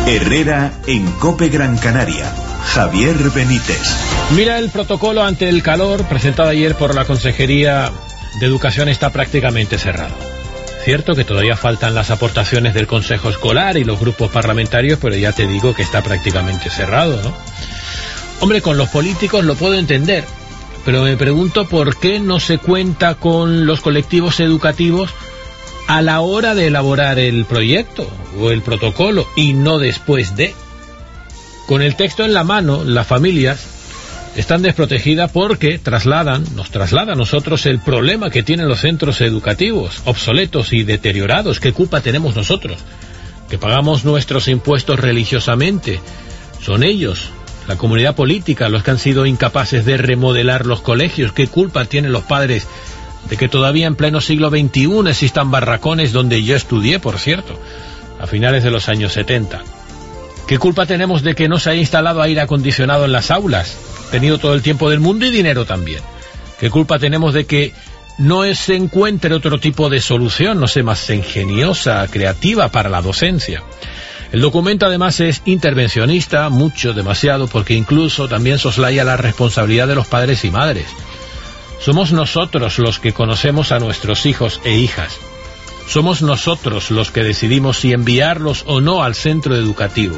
Herrera en COPE Gran Canaria. Javier Benítez. Mira, el protocolo ante el calor presentado ayer por la Consejería de Educación está prácticamente cerrado. Cierto que todavía faltan las aportaciones del Consejo Escolar y los grupos parlamentarios, pero ya te digo que está prácticamente cerrado, ¿no? Hombre, con los políticos lo puedo entender, pero me pregunto por qué no se cuenta con los colectivos educativos a la hora de elaborar el proyecto o el protocolo y no después de. Con el texto en la mano, las familias están desprotegidas porque nos traslada a nosotros el problema que tienen los centros educativos, obsoletos y deteriorados. ¿Qué culpa tenemos nosotros? Que pagamos nuestros impuestos religiosamente. Son ellos, la comunidad política, los que han sido incapaces de remodelar los colegios. ¿Qué culpa tienen los padres de que todavía en pleno siglo XXI existan barracones donde yo estudié, por cierto, a finales de los años 70? ¿Qué culpa tenemos de que no se haya instalado aire acondicionado en las aulas? Tenido todo el tiempo del mundo y dinero también. ¿Qué culpa tenemos de que no se encuentre otro tipo de solución, no sé, más ingeniosa, creativa para la docencia? El documento además es intervencionista, mucho, demasiado, porque incluso también soslaya la responsabilidad de los padres y madres. Somos nosotros los que conocemos a nuestros hijos e hijas. Somos nosotros los que decidimos si enviarlos o no al centro educativo.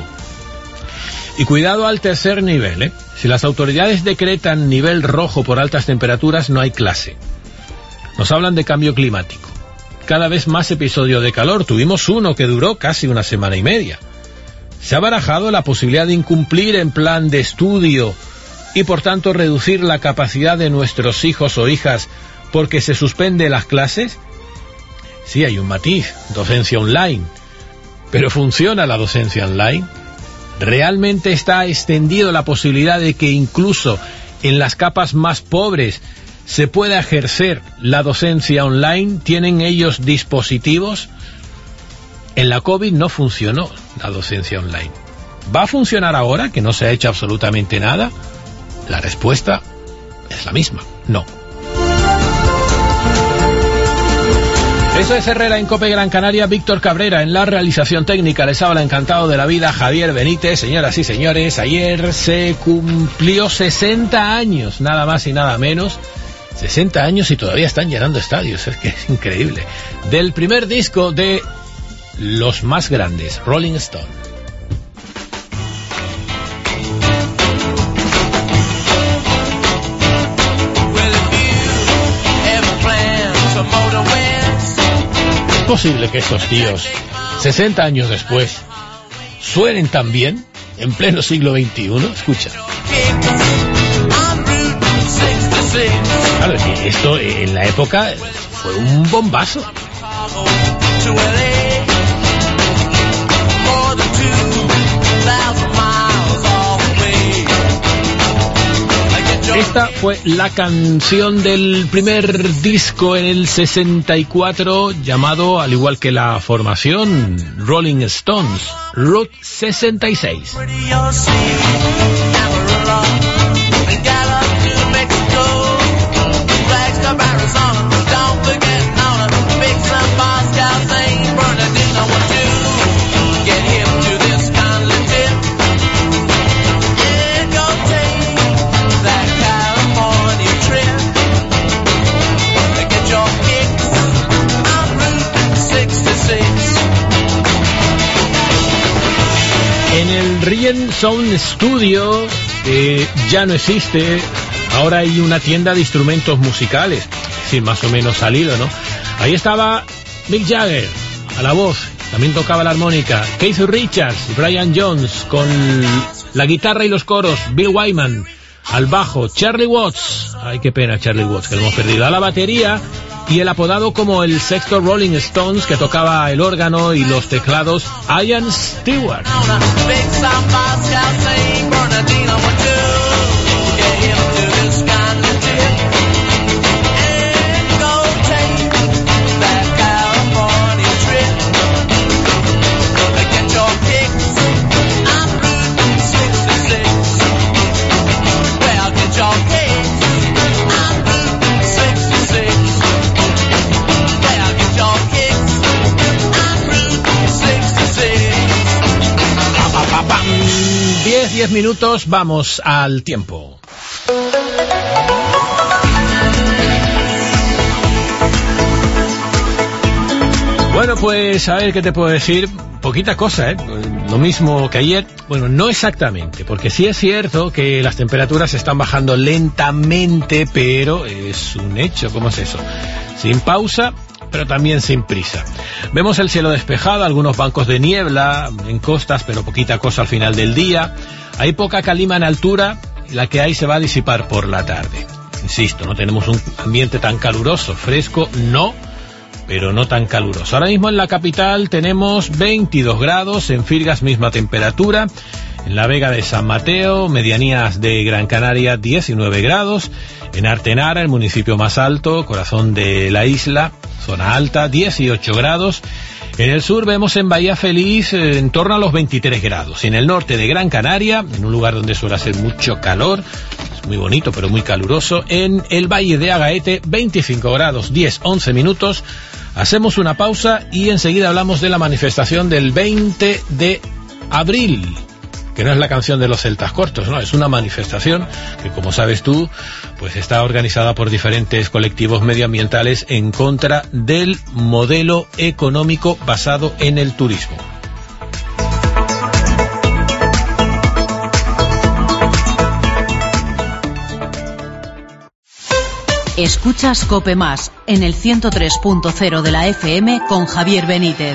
Y cuidado al tercer nivel, ¿eh? Si las autoridades decretan nivel rojo por altas temperaturas, no hay clase. Nos hablan de cambio climático. Cada vez más episodios de calor. Tuvimos uno que duró casi una semana y media. Se ha barajado la posibilidad de incumplir en plan de estudio y por tanto reducir la capacidad de nuestros hijos o hijas porque se suspende las clases. Sí, hay un matiz, docencia online. ¿Pero funciona la docencia online? ¿Realmente está extendido la posibilidad de que incluso en las capas más pobres se pueda ejercer la docencia online? ¿Tienen ellos dispositivos? En la COVID no funcionó la docencia online. ¿Va a funcionar ahora que no se ha hecho absolutamente nada? La respuesta es la misma, no. Eso es Herrera en COPE Gran Canaria. Víctor Cabrera en la realización técnica. Les habla encantado de la vida Javier Benítez. Señoras y señores, ayer se cumplió 60 años, nada más y nada menos. 60 años y todavía están llenando estadios, es que es increíble. Del primer disco de los más grandes, Rolling Stone. ¿Es posible que estos tíos, 60 años después, suenen tan bien en pleno siglo XXI? Escucha. Claro, es que esto en la época fue un bombazo. Esta fue la canción del primer disco en el 64, llamado, al igual que la formación, Rolling Stones, Route 66. Rien Sound Studio ya no existe. Ahora hay una tienda de instrumentos musicales, sí, más o menos al hilo, ¿no? Ahí estaba Mick Jagger a la voz, también tocaba la armónica, Keith Richards y Brian Jones con la guitarra y los coros, Bill Wyman al bajo, Charlie Watts, ay qué pena Charlie Watts que lo hemos perdido, a la batería, y el apodado como el sexto Rolling Stones, que tocaba el órgano y los teclados, Ian Stewart. 10 minutos, vamos al tiempo. Bueno, pues a ver qué te puedo decir. Poquita cosa, lo mismo que ayer. Bueno, no exactamente, porque sí es cierto que las temperaturas están bajando lentamente, pero es un hecho. ¿Cómo es eso? Sin pausa, pero también sin prisa. Vemos el cielo despejado, algunos bancos de niebla en costas, pero poquita cosa al final del día. Hay poca calima en altura, y la que hay se va a disipar por la tarde. Insisto, no tenemos un ambiente tan caluroso, fresco, no, pero no tan caluroso. Ahora mismo en la capital tenemos 22 grados, en Firgas misma temperatura, en la Vega de San Mateo, medianías de Gran Canaria 19 grados, en Artenara, el municipio más alto, corazón de la isla, zona alta, 18 grados. En el sur vemos en Bahía Feliz en torno a los 23 grados. Y en el norte de Gran Canaria, en un lugar donde suele hacer mucho calor, es muy bonito pero muy caluroso, en el Valle de Agaete, 25 grados, 10-11 minutos. Hacemos una pausa y enseguida hablamos de la manifestación del 20 de abril, que no es la canción de los celtas cortos, no, es una manifestación que, como sabes tú, pues está organizada por diferentes colectivos medioambientales en contra del modelo económico basado en el turismo. Escuchas COPE Más en el 103.0 de la FM con Javier Benítez.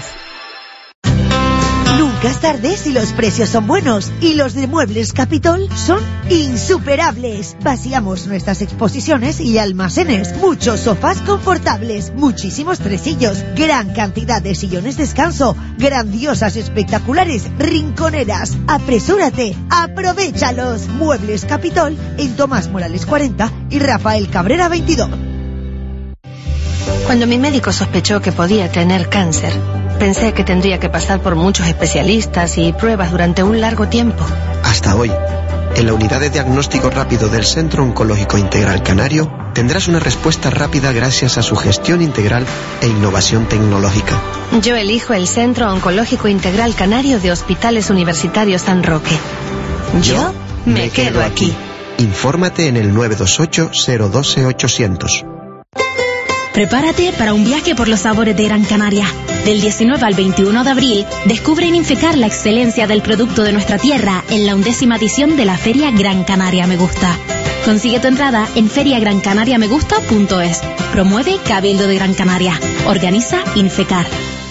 Nunca es tarde si los precios son buenos, y los de Muebles Capitol son insuperables. Vaciamos nuestras exposiciones y almacenes, muchos sofás confortables, muchísimos tresillos, gran cantidad de sillones descanso, grandiosas, espectaculares rinconeras. Apresúrate, aprovéchalos. Muebles Capitol en Tomás Morales 40 y Rafael Cabrera 22. Cuando mi médico sospechó que podía tener cáncer, pensé que tendría que pasar por muchos especialistas y pruebas durante un largo tiempo. Hasta hoy, en la unidad de diagnóstico rápido del Centro Oncológico Integral Canario, tendrás una respuesta rápida gracias a su gestión integral e innovación tecnológica. Yo elijo el Centro Oncológico Integral Canario de Hospitales Universitarios San Roque. Yo me quedo aquí. Infórmate en el 928 012 800. Prepárate para un viaje por los sabores de Gran Canaria. Del 19 al 21 de abril, descubre en Infecar la excelencia del producto de nuestra tierra en la 11ª edición de la Feria Gran Canaria Me Gusta. Consigue tu entrada en feriagrancanariamegusta.es. Promueve Cabildo de Gran Canaria. Organiza Infecar.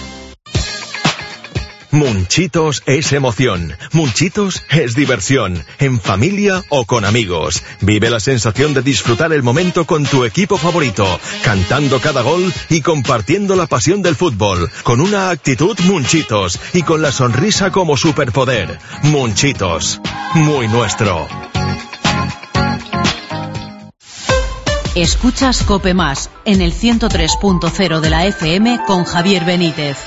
Munchitos es emoción, Munchitos es diversión, en familia o con amigos. Vive la sensación de disfrutar el momento con tu equipo favorito, cantando cada gol y compartiendo la pasión del fútbol, con una actitud Munchitos y con la sonrisa como superpoder. Munchitos, muy nuestro. Escuchas COPE Más en el 103.0 de la FM con Javier Benítez.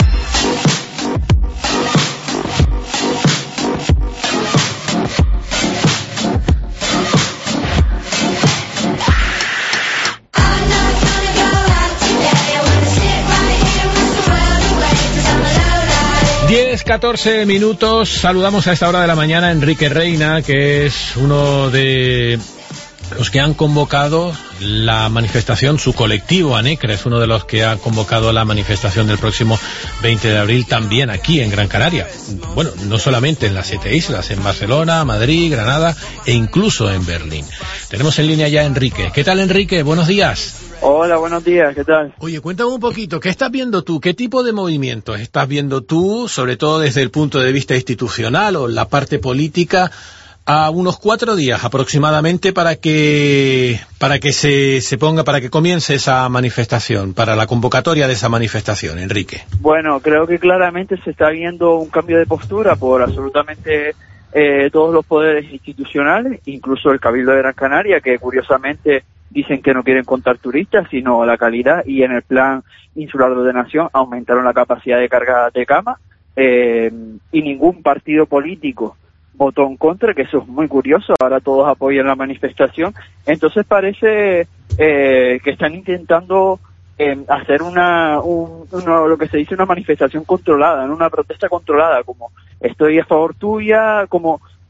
Diez, 14 minutos. Saludamos a esta hora de la mañana a Enrique Reina, que es uno de los que han convocado la manifestación. Su colectivo ANECRA es uno de los que ha convocado la manifestación del próximo 20 de abril también aquí en Gran Canaria. Bueno, no solamente en las 7 islas, en Barcelona, Madrid, Granada e incluso en Berlín. Tenemos en línea ya a Enrique. ¿Qué tal, Enrique? Buenos días. Hola, buenos días, ¿qué tal? Oye, cuéntame un poquito, ¿qué estás viendo tú? ¿Qué tipo de movimientos estás viendo tú, sobre todo desde el punto de vista institucional o la parte política, a unos 4 días aproximadamente para que comience esa manifestación, para la convocatoria de esa manifestación, Enrique? Bueno, creo que claramente se está viendo un cambio de postura por absolutamente todos los poderes institucionales, incluso el Cabildo de Gran Canaria, que curiosamente dicen que no quieren contar turistas, sino la calidad, y en el plan insular de ordenación aumentaron la capacidad de carga de cama, y ningún partido político votó en contra, que eso es muy curioso. Ahora todos apoyan la manifestación. Entonces parece que están intentando hacer lo que se dice una manifestación controlada, ¿no? Una protesta controlada, como estoy a favor tuya, como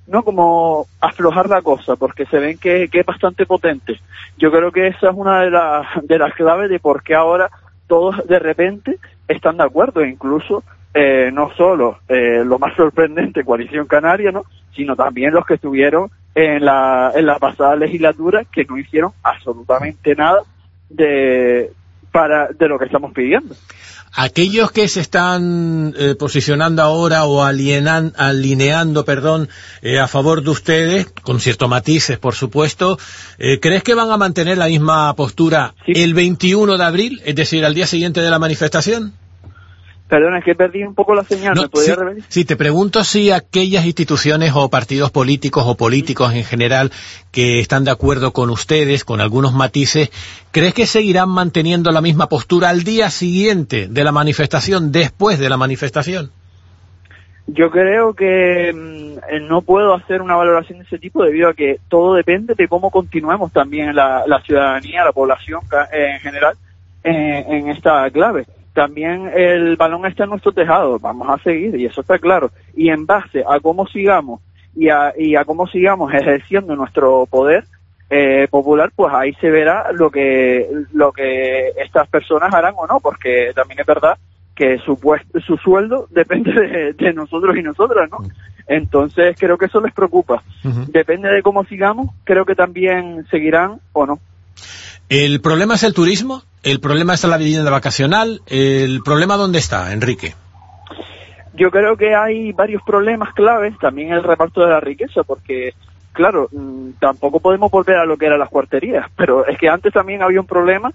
¿no? Como aflojar la cosa, porque se ven que es bastante potente. Yo creo que esa es una de las claves de por qué ahora todos de repente están de acuerdo, incluso no solo lo más sorprendente, Coalición Canaria, ¿no? Sino también los que estuvieron en la pasada legislatura, que no hicieron absolutamente nada de lo que estamos pidiendo. Aquellos que se están posicionando ahora o alineando, a favor de ustedes, con ciertos matices, por supuesto, ¿crees que van a mantener la misma postura el 21 de abril, es decir, al día siguiente de la manifestación? Perdona, es que perdí un poco la señal, ¿me podría repetir? Sí, te pregunto si aquellas instituciones o partidos políticos o políticos en general que están de acuerdo con ustedes, con algunos matices, ¿crees que seguirán manteniendo la misma postura al día siguiente de la manifestación, después de la manifestación? Yo creo que no puedo hacer una valoración de ese tipo debido a que todo depende de cómo continuemos también la ciudadanía, la población en general en esta clave. También el balón está en nuestro tejado, vamos a seguir y eso está claro. Y en base a cómo sigamos y a cómo sigamos ejerciendo nuestro poder popular, pues ahí se verá lo que estas personas harán o no, porque también es verdad que su sueldo depende de nosotros y nosotras, ¿no? Entonces creo que eso les preocupa. Depende de cómo sigamos, creo que también seguirán o no. ¿El problema es el turismo? ¿El problema es la vivienda vacacional? ¿El problema dónde está, Enrique? Yo creo que hay varios problemas claves, también el reparto de la riqueza, porque, claro, tampoco podemos volver a lo que eran las cuarterías, pero es que antes también había un problema,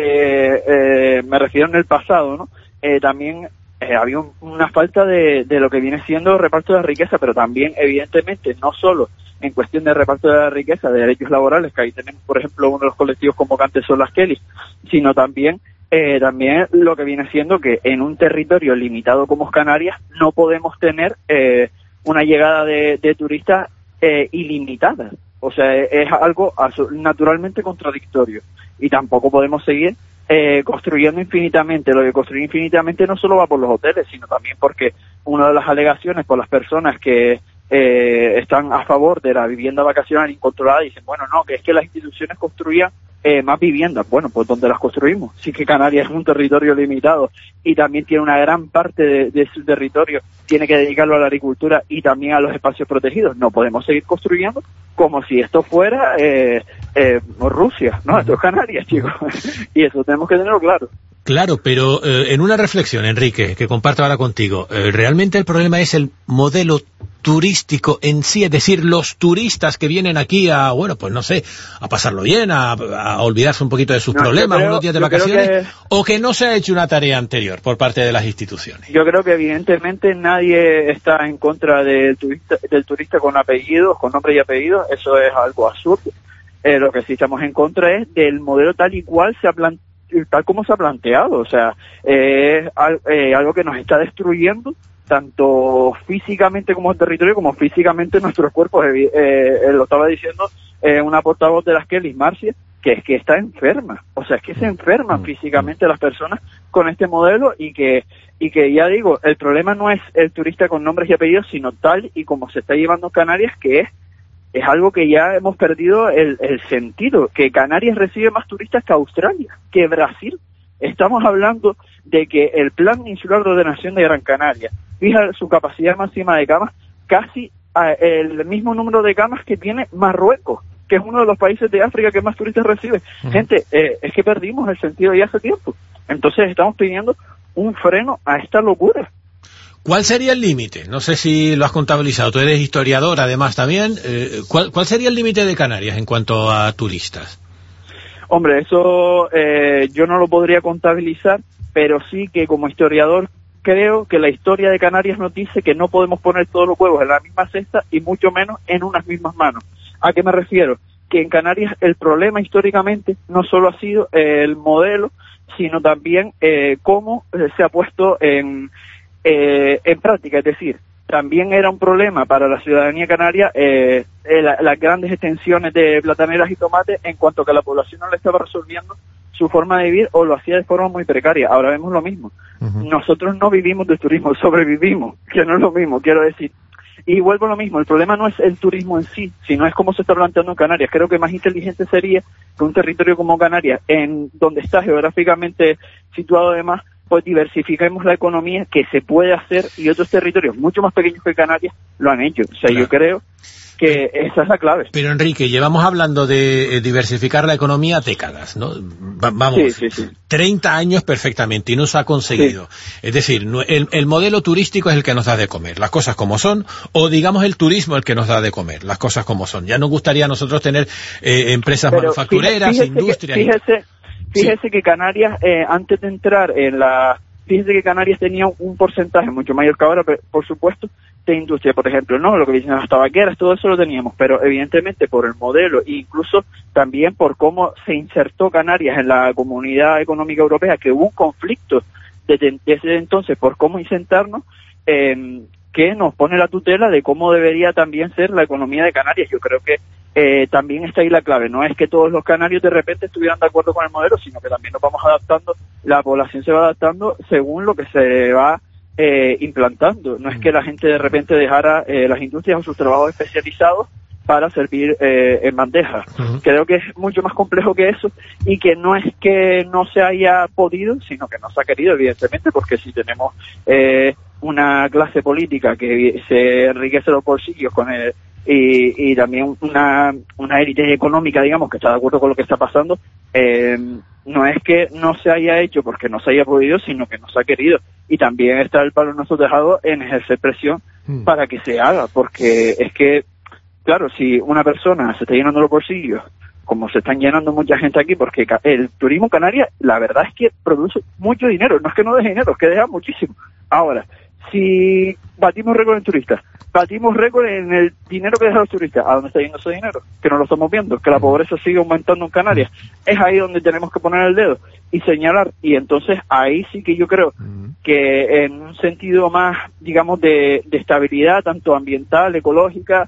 me refiero en el pasado, ¿no? También había una falta de lo que viene siendo el reparto de la riqueza, pero también, evidentemente, no solo en cuestión de reparto de la riqueza, de derechos laborales, que ahí tenemos, por ejemplo, uno de los colectivos convocantes son las Kellys, sino también lo que viene siendo que en un territorio limitado como es Canarias no podemos tener una llegada de turistas ilimitada. O sea, es algo naturalmente contradictorio y tampoco podemos seguir construyendo infinitamente. Lo de construir infinitamente no solo va por los hoteles, sino también porque una de las alegaciones por las personas que están a favor de la vivienda vacacional incontrolada dicen, bueno, no, que es que las instituciones construían más viviendas. Bueno, pues ¿dónde las construimos? Sí que Canarias es un territorio limitado y también tiene una gran parte de su territorio, tiene que dedicarlo a la agricultura y también a los espacios protegidos. No podemos seguir construyendo como si esto fuera Rusia, ¿no? Esto es Canarias, chicos. Y eso tenemos que tenerlo claro. Claro, pero en una reflexión, Enrique, que comparto ahora contigo, realmente el problema es el modelo turístico en sí, es decir, los turistas que vienen aquí a, bueno, pues no sé, a pasarlo bien, a olvidarse un poquito de sus problemas, unos días de vacaciones, o que no se ha hecho una tarea anterior por parte de las instituciones. Yo creo que evidentemente nadie está en contra del turista con apellidos, con nombre y apellido, eso es algo absurdo. Lo que sí estamos en contra es del modelo tal y cual tal como se ha planteado, o sea, es algo que nos está destruyendo tanto físicamente como el territorio, como físicamente nuestros cuerpos. Lo estaba diciendo una portavoz de las Kellys, Marcia, que es que está enferma, o sea, es que se enferman físicamente las personas con este modelo y que ya digo, el problema no es el turista con nombres y apellidos, sino tal y como se está llevando Canarias, que es algo que ya hemos perdido el sentido, que Canarias recibe más turistas que Australia, que Brasil. Estamos hablando de que el Plan Insular de Ordenación de Gran Canaria fija su capacidad máxima de camas casi el mismo número de camas que tiene Marruecos, que es uno de los países de África que más turistas recibe. Gente, es que perdimos el sentido ya hace tiempo. Entonces estamos pidiendo un freno a esta locura. ¿Cuál sería el límite? No sé si lo has contabilizado. Tú eres historiador, además, también. ¿Cuál sería el límite de Canarias en cuanto a turistas? Hombre, eso yo no lo podría contabilizar, pero sí que como historiador creo que la historia de Canarias nos dice que no podemos poner todos los huevos en la misma cesta y mucho menos en unas mismas manos. ¿A qué me refiero? Que en Canarias el problema históricamente no solo ha sido el modelo, sino también cómo se ha puesto en práctica, es decir, también era un problema para la ciudadanía canaria las grandes extensiones de plataneras y tomates en cuanto que la población no le estaba resolviendo su forma de vivir o lo hacía de forma muy precaria. Ahora vemos lo mismo. Nosotros no vivimos del turismo, sobrevivimos, que no es lo mismo, quiero decir. Y vuelvo a lo mismo, el problema no es el turismo en sí, sino es cómo se está planteando en Canarias. Creo que más inteligente sería que un territorio como Canarias, en donde está geográficamente situado además, pues diversifiquemos la economía, que se puede hacer, y otros territorios mucho más pequeños que Canarias lo han hecho. O sea, claro, yo creo que esa es la clave. Pero Enrique, llevamos hablando de diversificar la economía décadas, ¿no? Vamos, sí. 30 años perfectamente y no se ha conseguido. Sí. Es decir, el modelo turístico es el que nos da de comer, las cosas como son, o digamos el turismo el que nos da de comer, las cosas como son. Ya nos gustaría a nosotros tener empresas manufactureras, industrias. Fíjese que Canarias, antes de entrar en fíjese que Canarias tenía un porcentaje mucho mayor que ahora, por supuesto, de industria, por ejemplo, ¿no? Lo que dicen las tabaqueras, todo eso lo teníamos, pero evidentemente por el modelo e incluso también por cómo se insertó Canarias en la Comunidad Económica Europea, que hubo un conflicto desde entonces por cómo insertarnos, que nos pone la tutela de cómo debería también ser la economía de Canarias. Yo creo que también está ahí la clave. No es que todos los canarios de repente estuvieran de acuerdo con el modelo, sino que también nos vamos adaptando, la población se va adaptando según lo que se va implantando. No es que la gente de repente dejara las industrias o sus trabajos especializados para servir en bandeja. Creo que es mucho más complejo que eso, y que no es que no se haya podido, sino que no se ha querido, evidentemente, porque si tenemos una clase política que se enriquece los bolsillos con y también una élite económica, digamos, que está de acuerdo con lo que está pasando, no es que no se haya hecho porque no se haya podido, sino que no se ha querido. Y también está el palo en nuestro tejado en ejercer presión para que se haga, porque es que, claro, si una persona se está llenando los bolsillos, como se están llenando mucha gente aquí, porque el turismo canaria, la verdad es que produce mucho dinero, no es que no deje dinero, es que deja muchísimo. Ahora, si batimos récord en turistas, batimos récord en el dinero que dejan los turistas, ¿a dónde está yendo ese dinero? Que no lo estamos viendo, que la pobreza sigue aumentando en Canarias. Es ahí donde tenemos que poner el dedo y señalar, y entonces ahí sí que yo creo que en un sentido más, digamos, de estabilidad, tanto ambiental, ecológica,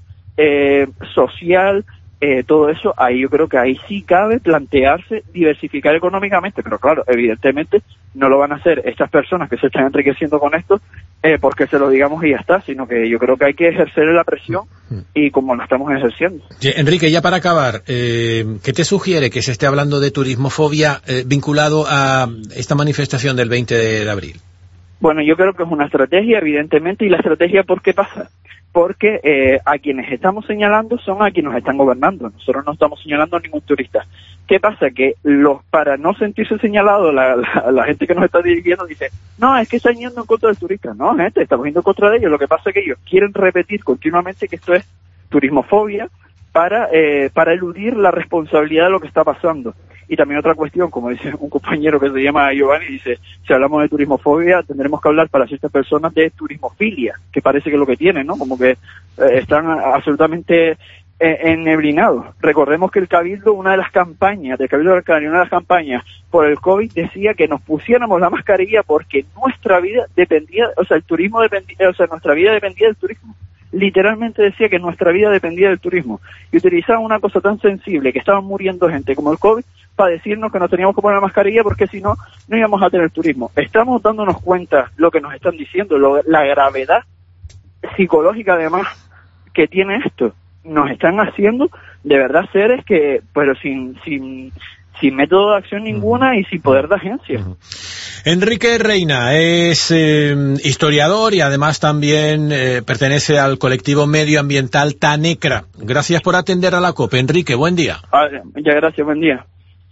social, todo eso, ahí yo creo que ahí sí cabe plantearse diversificar económicamente, pero claro, evidentemente no lo van a hacer estas personas que se están enriqueciendo con esto porque se lo digamos y ya está, sino que yo creo que hay que ejercer la presión y como la estamos ejerciendo. Enrique, ya para acabar, ¿qué te sugiere que se esté hablando de turismofobia vinculado a esta manifestación del 20 de abril? Bueno, yo creo que es una estrategia, evidentemente, y la estrategia, ¿por qué pasa? Porque a quienes estamos señalando son a quienes nos están gobernando. Nosotros no estamos señalando a ningún turista. ¿Qué pasa? Que para no sentirse señalado, la gente que nos está dirigiendo dice, no, es que están yendo en contra del turista. No, gente, estamos yendo en contra de ellos. Lo que pasa es que ellos quieren repetir continuamente que esto es turismofobia para eludir la responsabilidad de lo que está pasando. Y también otra cuestión, como dice un compañero que se llama Giovanni, dice, si hablamos de turismofobia, tendremos que hablar para ciertas personas de turismofilia, que parece que es lo que tienen, ¿no? Como que están absolutamente enneblinados. Recordemos que el Cabildo, una de las campañas del Cabildo de Gran Canaria, una de las campañas por el COVID, decía que nos pusiéramos la mascarilla porque nuestra vida dependía, o sea, el turismo dependía, o sea, nuestra vida dependía del turismo. Literalmente decía que nuestra vida dependía del turismo. Y utilizaban una cosa tan sensible, que estaban muriendo gente como el COVID, para decirnos que nos teníamos que poner la mascarilla porque si no, no íbamos a tener turismo. Estamos dándonos cuenta lo que nos están diciendo, la gravedad psicológica además que tiene esto. Nos están haciendo de verdad seres que, pero sin método de acción ninguna y sin poder de agencia. Enrique Reina es historiador y además también pertenece al colectivo medioambiental Tanecra. Gracias por atender a la COPE. Enrique, buen día. Muchas gracias, buen día.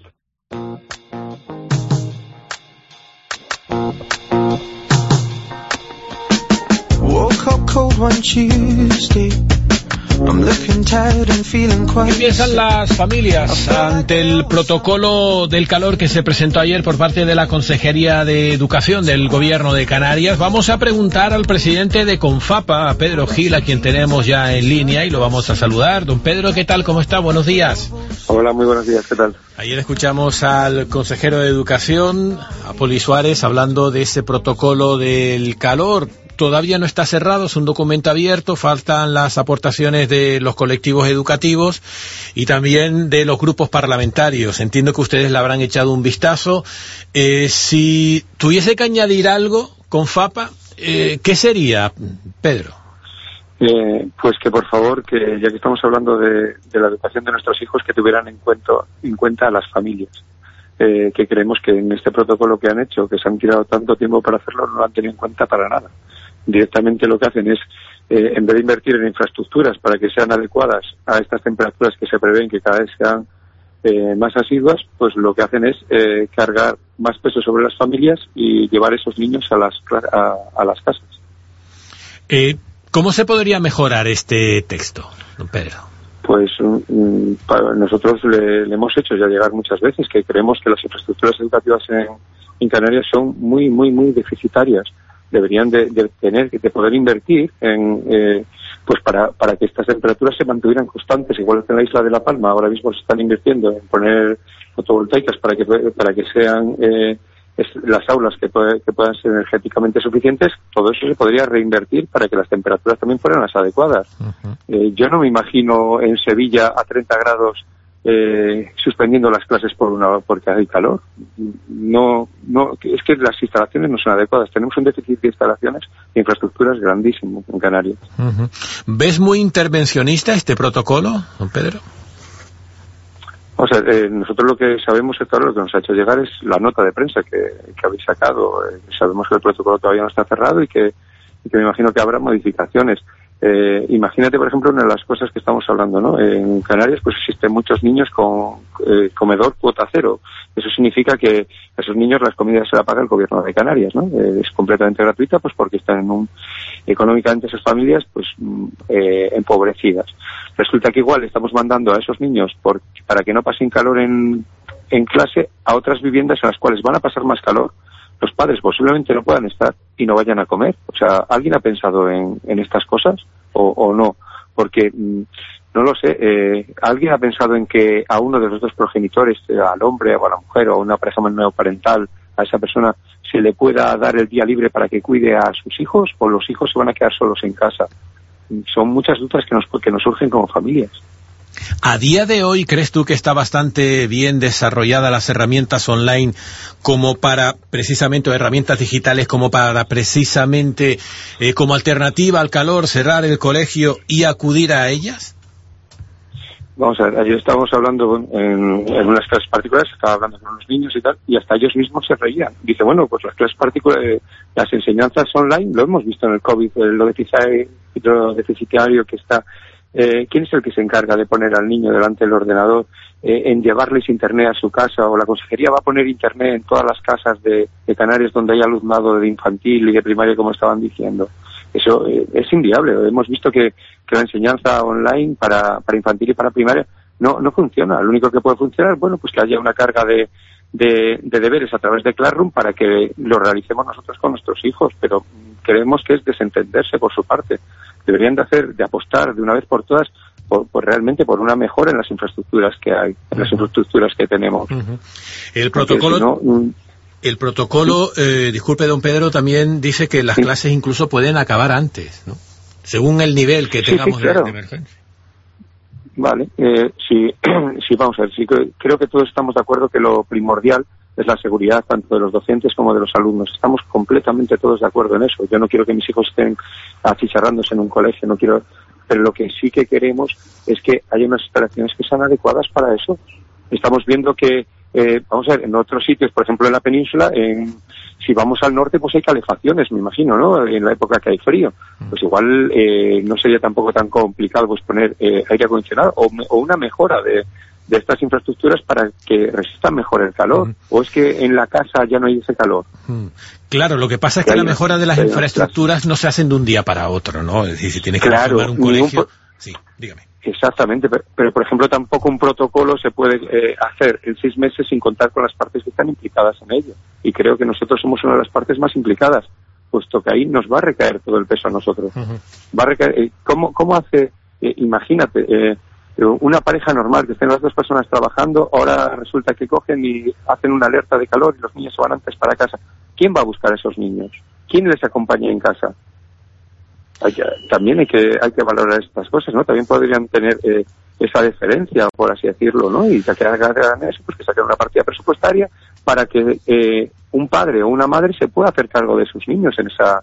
Woke up cold one Tuesday. ¿Qué piensan las familias ante el protocolo del calor que se presentó ayer por parte de la Consejería de Educación del Gobierno de Canarias? Vamos a preguntar al presidente de Confapa, a Pedro Gil, a quien tenemos ya en línea y lo vamos a saludar. Don Pedro, ¿qué tal? ¿Cómo está? Buenos días. Hola, muy buenos días. ¿Qué tal? Ayer escuchamos al consejero de Educación, a Poli Suárez, hablando de ese protocolo del calor. Todavía no está cerrado, es un documento abierto, faltan las aportaciones de los colectivos educativos y también de los grupos parlamentarios. Entiendo que ustedes le habrán echado un vistazo. Si tuviese que añadir algo con FAPA, ¿qué sería, Pedro? Pues que por favor, que ya que estamos hablando de la educación de nuestros hijos, que tuvieran en cuenta a las familias. Que creemos que en este protocolo que han hecho, que se han tirado tanto tiempo para hacerlo, no lo han tenido en cuenta para nada. Directamente lo que hacen es, en vez de invertir en infraestructuras para que sean adecuadas a estas temperaturas que se prevén que cada vez sean más asiduas, pues lo que hacen es cargar más peso sobre las familias y llevar esos niños a las casas. ¿Cómo se podría mejorar este texto, don Pedro? Pues nosotros le hemos hecho ya llegar muchas veces que creemos que las infraestructuras educativas en Canarias son muy, muy, muy deficitarias. Deberían de poder invertir en pues para que estas temperaturas se mantuvieran constantes, igual que en la isla de La Palma. Ahora mismo se están invirtiendo en poner fotovoltaicas para que sean las aulas que puedan ser energéticamente suficientes. Todo eso se podría reinvertir para que las temperaturas también fueran las adecuadas. Yo no me imagino en Sevilla a 30 grados suspendiendo las clases porque hay calor. No, es que las instalaciones no son adecuadas. Tenemos un déficit de instalaciones e infraestructuras grandísimo en Canarias. ¿Ves muy intervencionista este protocolo, don Pedro? O sea, nosotros lo que sabemos es, claro, lo que nos ha hecho llegar es la nota de prensa que habéis sacado. Sabemos que el protocolo todavía no está cerrado y que me imagino que habrá modificaciones. Imagínate, por ejemplo, una de las cosas que estamos hablando, ¿no? En Canarias pues existen muchos niños con comedor cuota cero. Eso significa que a esos niños las comidas se la paga el gobierno de Canarias, ¿no? Es completamente gratuita, pues porque están económicamente esas familias pues empobrecidas. Resulta que igual estamos mandando a esos niños para que no pasen calor en clase a otras viviendas en las cuales van a pasar más calor. Los padres posiblemente no puedan estar y no vayan a comer. O sea, ¿alguien ha pensado en estas cosas o no? Porque, no lo sé, ¿alguien ha pensado en que a uno de los dos progenitores, al hombre o a la mujer o a una pareja neoparental, a esa persona, se le pueda dar el día libre para que cuide a sus hijos o los hijos se van a quedar solos en casa? Son muchas dudas que nos surgen como familias. ¿A día de hoy crees tú que está bastante bien desarrollada las herramientas online como para precisamente, o herramientas digitales como para precisamente como alternativa al calor, cerrar el colegio y acudir a ellas? Vamos a ver, ayer estábamos hablando en unas clases particulares, estaba hablando con unos niños y tal, y hasta ellos mismos se reían. Dice, bueno, pues las clases particulares, las enseñanzas online, lo hemos visto en el COVID, lo deficitario que está. ¿Quién es el que se encarga de poner al niño delante del ordenador, en llevarles internet a su casa? O la consejería va a poner internet en todas las casas de Canarias donde hay alumnado de infantil y de primaria, como estaban diciendo. Eso es inviable. Hemos visto que la enseñanza online para infantil y para primaria no funciona. Lo único que puede funcionar, bueno, pues que haya una carga de deberes a través de Classroom para que lo realicemos nosotros con nuestros hijos, pero creemos que es desentenderse por su parte. Deberían de apostar de una vez por todas realmente por una mejora en las infraestructuras que hay, en las infraestructuras que tenemos. El protocolo, disculpe don Pedro, también dice que las clases incluso pueden acabar antes, ¿no? Según el nivel que tengamos claro. de emergencia. Vale, sí, vamos a ver, sí, creo que todos estamos de acuerdo que lo primordial es la seguridad tanto de los docentes como de los alumnos. Estamos completamente todos de acuerdo en eso. Yo no quiero que mis hijos estén achicharrándose en un colegio, no quiero, pero lo que sí que queremos es que haya unas instalaciones que sean adecuadas para eso. Estamos viendo que, vamos a ver, en otros sitios, por ejemplo en la península, si vamos al norte, pues hay calefacciones, me imagino, ¿no? En la época que hay frío. Pues igual no sería tampoco tan complicado pues poner aire acondicionado o una mejora de estas infraestructuras para que resistan mejor el calor. ¿O es que en la casa ya no hay ese calor? Claro, lo que pasa es que la mejora de las infraestructuras no se hacen de un día para otro, ¿no? Es decir, si tienes que reformar un colegio... Sí, dígame. Exactamente, pero por ejemplo tampoco un protocolo se puede hacer en 6 meses sin contar con las partes que están implicadas en ello. Y creo que nosotros somos una de las partes más implicadas, puesto que ahí nos va a recaer todo el peso a nosotros. Va a recaer, ¿cómo hace? Imagínate, una pareja normal que estén las dos personas trabajando, ahora resulta que cogen y hacen una alerta de calor y los niños se van antes para casa. ¿Quién va a buscar a esos niños? ¿Quién les acompaña en casa? También hay que valorar estas cosas, ¿no? También podrían tener esa deferencia, por así decirlo, ¿no? Y ya que hagan eso, pues que saquen una partida presupuestaria para que un padre o una madre se pueda hacer cargo de sus niños en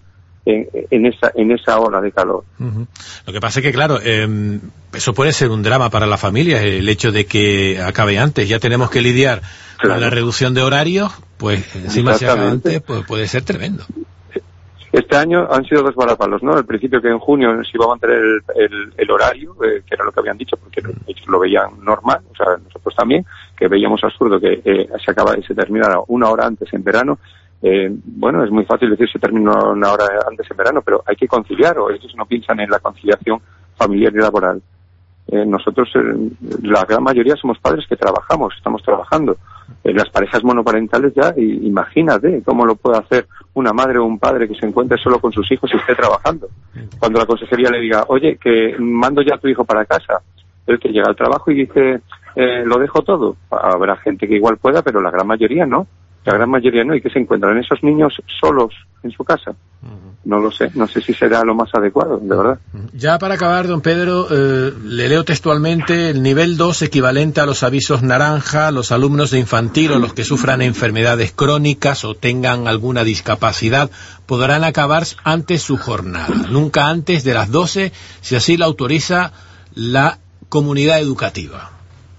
en esa ola de calor. Uh-huh. Lo que pasa es que, claro, eso puede ser un drama para la familia, el hecho de que acabe antes. Ya tenemos que lidiar con la reducción de horarios, pues encima si acaba antes, pues puede ser tremendo. Este año han sido dos varapalos, ¿no? Al principio que en junio se iba a mantener el horario, que era lo que habían dicho, porque ellos lo veían normal, o sea, nosotros también, que veíamos absurdo que se terminara una hora antes en verano. Bueno, es muy fácil decir se termina una hora antes en verano, pero hay que conciliar, o ellos no piensan en la conciliación familiar y laboral. Nosotros, la gran mayoría somos padres que estamos trabajando. Las parejas monoparentales ya, imagínate cómo lo puede hacer una madre o un padre que se encuentre solo con sus hijos y esté trabajando. Cuando la consejería le diga, oye, que mando ya a tu hijo para casa, el que llega al trabajo y dice, lo dejo todo. Habrá gente que igual pueda, pero la gran mayoría no. La gran mayoría no, y que se encuentran esos niños solos en su casa. No lo sé, no sé si será lo más adecuado, de verdad. Ya para acabar, don Pedro, le leo textualmente: el nivel 2 equivalente a los avisos naranja, los alumnos de infantil o los que sufran enfermedades crónicas o tengan alguna discapacidad podrán acabar antes su jornada, nunca antes de las 12, si así lo autoriza la comunidad educativa.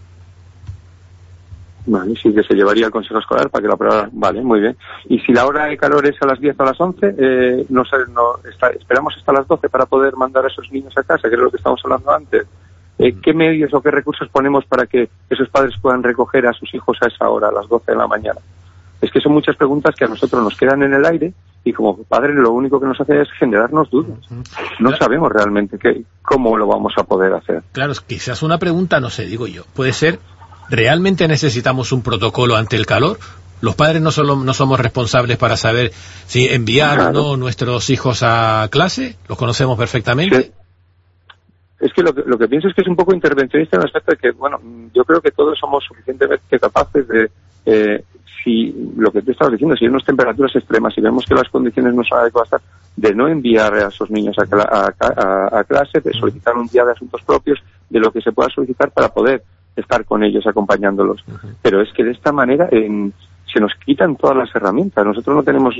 Vale, sí, que se llevaría al consejo escolar para que la prueba. Vale, muy bien. Y si la hora de calor es a las 10 o a las 11, esperamos hasta las 12 para poder mandar a esos niños a casa, que es lo que estamos hablando antes. ¿Qué medios o qué recursos ponemos para que esos padres puedan recoger a sus hijos a esa hora, a las 12 de la mañana? Es que son muchas preguntas que a nosotros nos quedan en el aire y como padres lo único que nos hace es generarnos dudas. No sabemos realmente cómo lo vamos a poder hacer. Claro, quizás una pregunta, no sé, digo yo, puede ser: ¿realmente necesitamos un protocolo ante el calor? Los padres no somos responsables para saber si enviar o no nuestros hijos a clase. ¿Los conocemos perfectamente? Sí. Es que lo que pienso es que es un poco intervencionista en el aspecto de que, bueno, yo creo que todos somos suficientemente capaces de, si lo que tú estabas diciendo, si hay unas temperaturas extremas y vemos que las condiciones no son adecuadas, de no enviar a esos niños a clase, de solicitar un día de asuntos propios, de lo que se pueda solicitar para poder estar con ellos acompañándolos. Pero es que de esta manera se nos quitan todas las herramientas. Nosotros no tenemos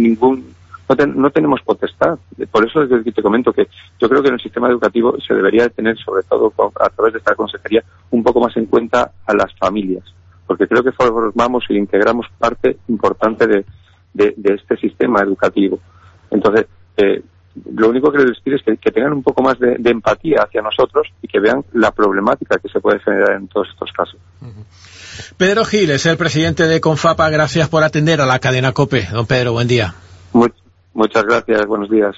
no tenemos potestad. Por eso es que te comento que yo creo que en el sistema educativo se debería de tener, sobre todo a través de esta consejería, un poco más en cuenta a las familias, porque creo que formamos e integramos parte importante de este sistema educativo. Entonces, lo único que les pido es que tengan un poco más de empatía hacia nosotros y que vean la problemática que se puede generar en todos estos casos. Pedro Gil es el presidente de Confapa. Gracias por atender a la cadena COPE. Don Pedro, buen día. Muchas gracias, buenos días.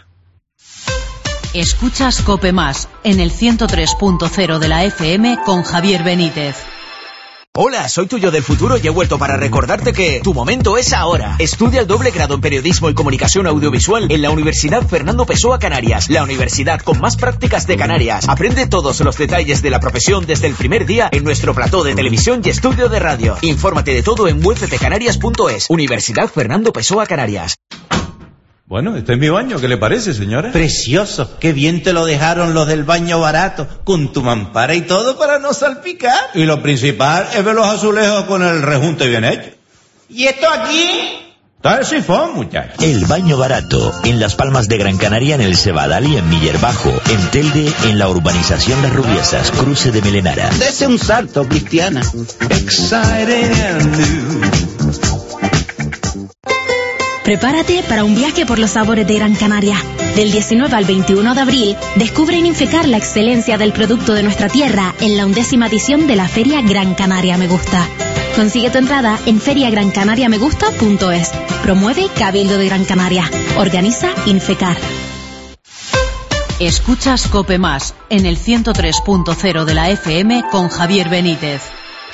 Escuchas COPE Más en el 103.0 de la FM con Javier Benítez. Hola, soy tu yo del futuro y he vuelto para recordarte que tu momento es ahora. Estudia el doble grado en Periodismo y Comunicación Audiovisual en la Universidad Fernando Pessoa Canarias, la universidad con más prácticas de Canarias. Aprende todos los detalles de la profesión desde el primer día en nuestro plató de televisión y estudio de radio. Infórmate de todo en ufpcanarias.es. Universidad Fernando Pessoa Canarias. Bueno, este es mi baño, ¿qué le parece, señora? Precioso, qué bien te lo dejaron los del baño barato, con tu mampara y todo para no salpicar. Y lo principal es ver los azulejos con el rejunte bien hecho. ¿Y esto aquí? Está el sifón, muchacho. El baño barato, en Las Palmas de Gran Canaria, en el Cebadal y en Miller Bajo, en Telde, en la urbanización Las Rubiesas, cruce de Melenara. Dese un salto, Cristiana. Exciting and new. Prepárate para un viaje por los sabores de Gran Canaria. Del 19 al 21 de abril, descubre en Infecar la excelencia del producto de nuestra tierra en la 11ª edición de la Feria Gran Canaria Me Gusta. Consigue tu entrada en feriagrancanariamegusta.es. Promueve Cabildo de Gran Canaria. Organiza Infecar. Escuchas COPE Más en el 103.0 de la FM con Javier Benítez.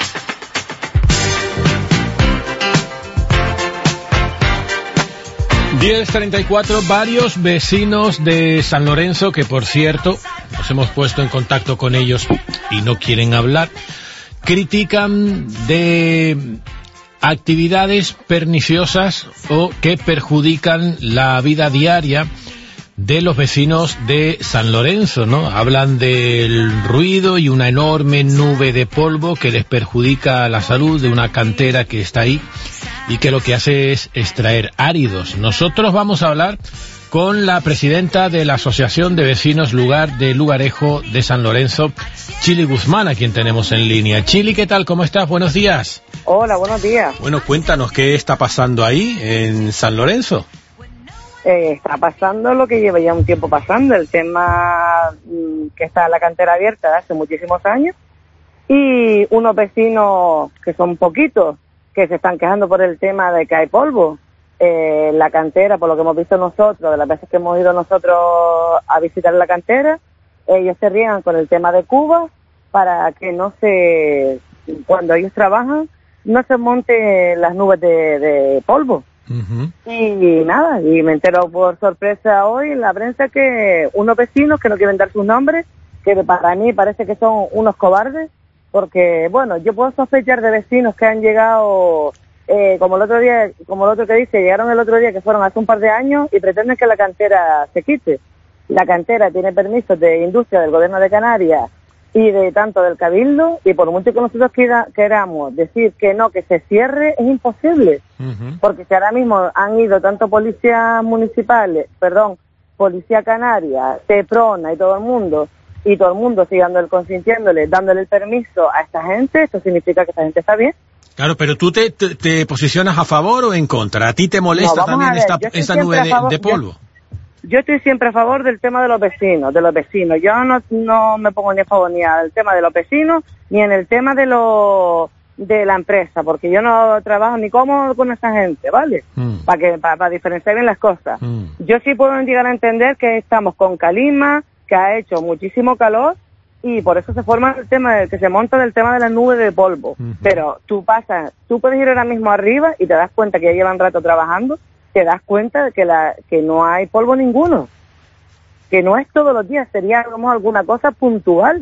...10:34, varios vecinos de San Lorenzo, que por cierto, nos hemos puesto en contacto con ellos y no quieren hablar, critican de actividades perniciosas o que perjudican la vida diaria de los vecinos de San Lorenzo, ¿no? Hablan del ruido y una enorme nube de polvo que les perjudica la salud de una cantera que está ahí y que lo que hace es extraer áridos. Nosotros vamos a hablar con la presidenta de la Asociación de Vecinos Lugar de Lugarejo de San Lorenzo, Chili Guzmán, a quien tenemos en línea. Chili, ¿qué tal? ¿Cómo estás? Buenos días. Hola, buenos días. Bueno, cuéntanos, ¿qué está pasando ahí en San Lorenzo? Está pasando lo que lleva ya un tiempo pasando, el tema que está la cantera abierta de hace muchísimos años, y unos vecinos que son poquitos, que se están quejando por el tema de que hay polvo. La cantera, por lo que hemos visto nosotros, de las veces que hemos ido nosotros a visitar la cantera, ellos se riegan con el tema de Cuba para que cuando ellos trabajan, no se monten las nubes de polvo. Uh-huh. Y nada, y me entero por sorpresa hoy en la prensa que unos vecinos que no quieren dar sus nombres, que para mí parece que son unos cobardes, porque bueno, yo puedo sospechar de vecinos que han llegado, como el otro que dice, llegaron el otro día, que fueron hace un par de años y pretenden que la cantera se quite. La cantera tiene permisos de industria del gobierno de Canarias y de tanto del Cabildo, y por mucho que nosotros queramos decir que no, que se cierre, es imposible. Uh-huh. Porque si ahora mismo han ido tanto policía canaria, Teprona y todo el mundo sigue consintiéndole, dándole el permiso a esta gente, esto significa que esta gente está bien. Claro, pero tú te posicionas a favor o en contra. ¿A ti te molesta también esta nube de polvo? Yo estoy siempre a favor del tema de los vecinos. Yo no me pongo ni a favor ni al tema de los vecinos, ni en el tema de la empresa, porque yo no trabajo ni como con esa gente, ¿vale? Para diferenciar bien las cosas. Yo sí puedo llegar a entender que estamos con calima, que ha hecho muchísimo calor, y por eso se forma el tema que se monta del tema de la nube de polvo. Pero tú puedes ir ahora mismo arriba y te das cuenta que ya llevan rato trabajando, te das cuenta de que no hay polvo ninguno, que no es todos los días, sería como alguna cosa puntual,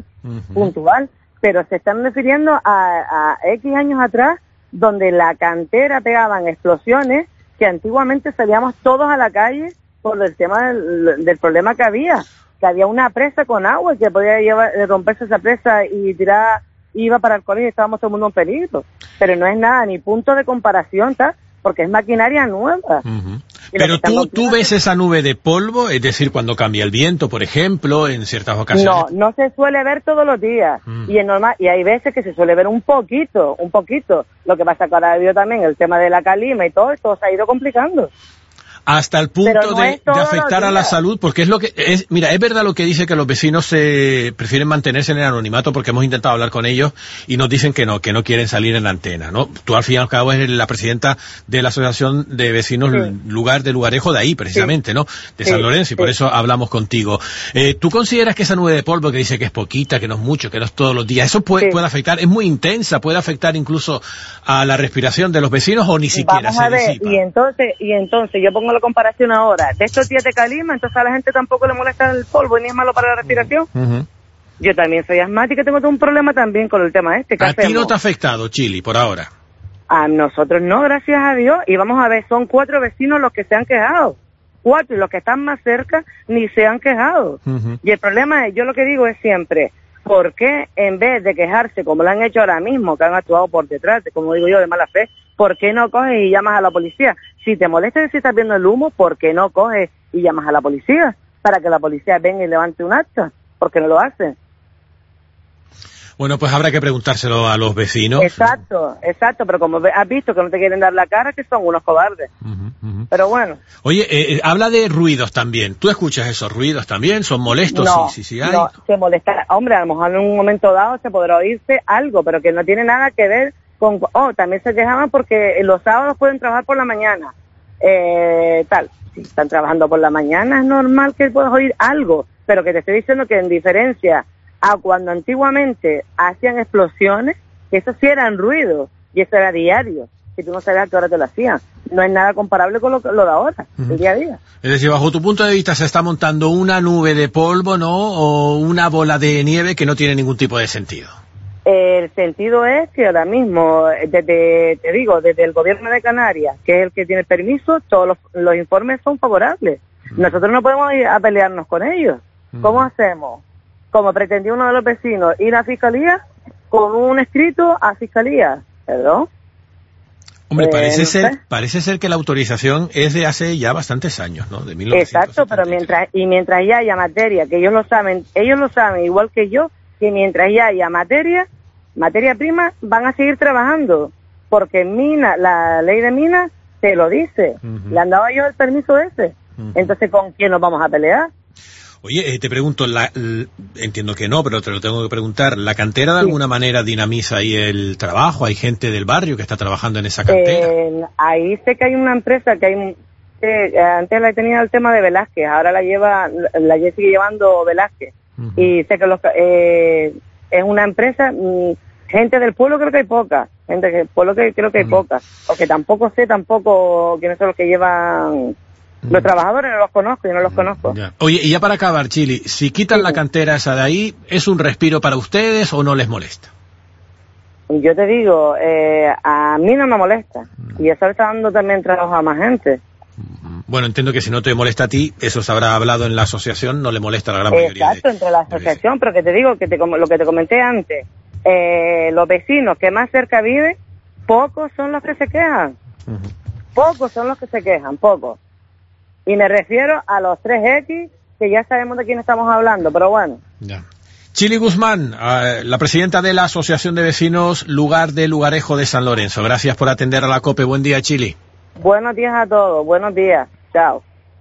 pero se están refiriendo a X años atrás, donde la cantera pegaban explosiones, que antiguamente salíamos todos a la calle por el tema del problema que había una presa con agua y que podía romperse esa presa y iba para el colegio y estábamos todo el mundo en peligro, pero no es nada, ni punto de comparación, ¿tá? Porque es maquinaria nueva. Uh-huh. Pero tú ves esa nube de polvo, es decir, cuando cambia el viento, por ejemplo, en ciertas ocasiones. No se suele ver todos los días. Y es normal, y hay veces que se suele ver un poquito. Lo que pasa que ahora ha habido también el tema de la calima y todo esto se ha ido complicando. Hasta el punto de afectar a la salud, porque es lo que es. Mira, es verdad lo que dice, que los vecinos prefieren mantenerse en el anonimato, porque hemos intentado hablar con ellos y nos dicen que no quieren salir en la antena, ¿no? Tú al fin y al cabo eres la presidenta de la Asociación de Vecinos Lugar de Lugarejo de ahí, precisamente, ¿no? De San Lorenzo, y por eso hablamos contigo. ¿Tú consideras que esa nube de polvo que dice que es poquita, que no es mucho, que no es todos los días, eso puede afectar, es muy intensa, puede afectar incluso a la respiración de los vecinos, o ni siquiera se disipa? Y entonces yo pongo la comparación ahora de estos días de calima, entonces a la gente tampoco le molesta el polvo y ni es malo para la respiración. Uh-huh. Yo también soy asmática y tengo todo un problema también con el tema este. ¿A ti no te ha afectado, Chili, por ahora? A nosotros no, gracias a Dios, y vamos a ver, son 4 vecinos los que se han quejado, 4, y los que están más cerca ni se han quejado. Uh-huh. Y el problema es, yo lo que digo es siempre, ¿por qué en vez de quejarse como lo han hecho ahora mismo, que han actuado por detrás, como digo yo, de mala fe, ¿por qué no coges y llamas a la policía? Si te molesta si estás viendo el humo, ¿por qué no coges y llamas a la policía? Para que la policía venga y levante un acta. ¿Por qué no lo hacen? Bueno, pues habrá que preguntárselo a los vecinos. Exacto, pero como has visto que no te quieren dar la cara, que son unos cobardes. Uh-huh. Pero bueno. Oye, habla de ruidos también. ¿Tú escuchas esos ruidos también? ¿Son molestos? No, sí hay. No, se molesta. Hombre, a lo mejor en un momento dado se podrá oírse algo, pero que no tiene nada que ver con... también se quejaban porque los sábados pueden trabajar por la mañana. Si están trabajando por la mañana es normal que puedas oír algo, pero que te estoy diciendo que en diferencia a cuando antiguamente hacían explosiones, que eso sí eran ruidos, y eso era diario, que tú no sabías a qué hora te lo hacían. No es nada comparable con lo de ahora, el día a día. Es decir, bajo tu punto de vista se está montando una nube de polvo, ¿no? O una bola de nieve que no tiene ningún tipo de sentido. El sentido es que ahora mismo, desde el gobierno de Canarias, que es el que tiene el permiso, todos los informes son favorables. Nosotros no podemos ir a pelearnos con ellos. ¿Cómo hacemos? Como pretendió uno de los vecinos, ir a Fiscalía con un escrito a Fiscalía, ¿perdón? Hombre, parece ser que la autorización es de hace ya bastantes años, ¿no? De 1970. Exacto, pero mientras ya haya materia, que ellos lo saben igual que yo, que mientras ya haya materia prima, van a seguir trabajando, porque la ley de minas te lo dice. Le han dado a ellos el permiso ese. Entonces, ¿con quién nos vamos a pelear? Oye, te pregunto, entiendo que no, pero te lo tengo que preguntar, ¿la cantera de alguna manera dinamiza ahí el trabajo? ¿Hay gente del barrio que está trabajando en esa cantera? Ahí sé que hay una empresa que antes la tenía el tema de Velázquez, ahora la sigue llevando Velázquez. Y sé que es una empresa, gente del pueblo creo que hay poca, gente del pueblo que creo que hay poca, porque tampoco sé quiénes son los que llevan. Los trabajadores no los conozco, yo no los conozco. Ya. Oye, y ya para acabar, Chili, si quitan la cantera esa de ahí, ¿es un respiro para ustedes o no les molesta? Yo te digo, a mí no me molesta. Y eso está dando también trabajo a más gente. Bueno, entiendo que si no te molesta a ti, eso se habrá hablado en la asociación, no le molesta a la gran mayoría. Exacto, entre la asociación, pero que te digo, lo que te comenté antes, los vecinos que más cerca viven, pocos son los que se quejan. Pocos son los que se quejan, pocos. Y me refiero a los 3X, que ya sabemos de quién estamos hablando, pero bueno. Ya. Chili Guzmán, la presidenta de la Asociación de Vecinos Lugar de Lugarejo de San Lorenzo. Gracias por atender a la COPE. Buen día, Chili. Buenos días a todos. Buenos días. Chao.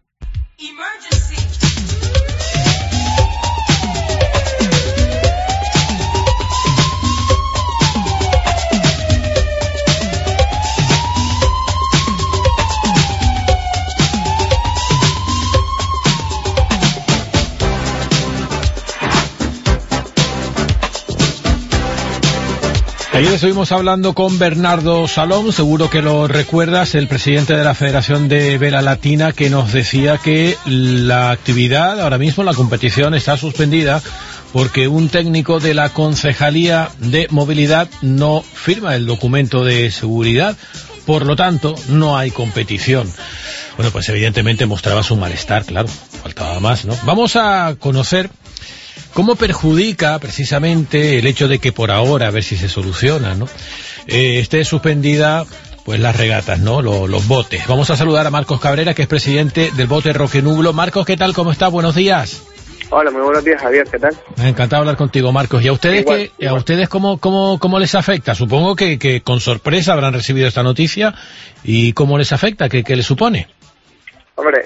Ayer estuvimos hablando con Bernardo Salom, seguro que lo recuerdas, el presidente de la Federación de Vela Latina, que nos decía que la actividad, ahora mismo la competición está suspendida porque un técnico de la Concejalía de Movilidad no firma el documento de seguridad, por lo tanto no hay competición. Bueno, pues evidentemente mostraba su malestar, claro, faltaba más, ¿no? Vamos a conocer ¿cómo perjudica precisamente el hecho de que por ahora, a ver si se soluciona, ¿no? Esté suspendida pues las regatas, ¿no? Los botes. Vamos a saludar a Marcos Cabrera, que es presidente del bote Roque Nublo. Marcos, ¿qué tal? ¿Cómo está? Buenos días. Hola, muy buenos días, Javier, ¿qué tal? Encantado de hablar contigo, Marcos. ¿Y a ustedes igual. ¿A ustedes cómo les afecta? Supongo que con sorpresa habrán recibido esta noticia. ¿Y cómo les afecta? ¿Qué les supone? Hombre,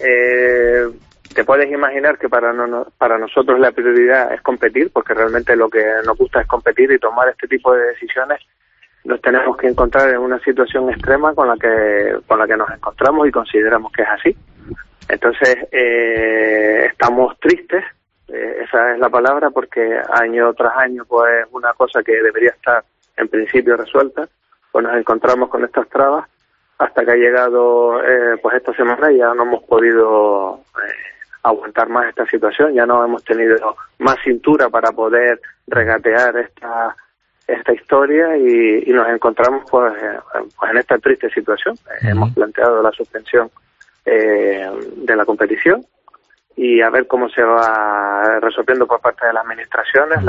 te puedes imaginar que para nosotros la prioridad es competir, porque realmente lo que nos gusta es competir y tomar este tipo de decisiones. Nos tenemos que encontrar en una situación extrema con la que nos encontramos y consideramos que es así. Entonces, estamos tristes, esa es la palabra, porque año tras año, pues una cosa que debería estar en principio resuelta, pues nos encontramos con estas trabas hasta que ha llegado pues esta semana y ya no hemos podido aguantar más esta situación, ya no hemos tenido más cintura para poder regatear esta historia y nos encontramos pues en esta triste situación. Hemos planteado la suspensión de la competición y a ver cómo se va resolviendo por parte de las administraciones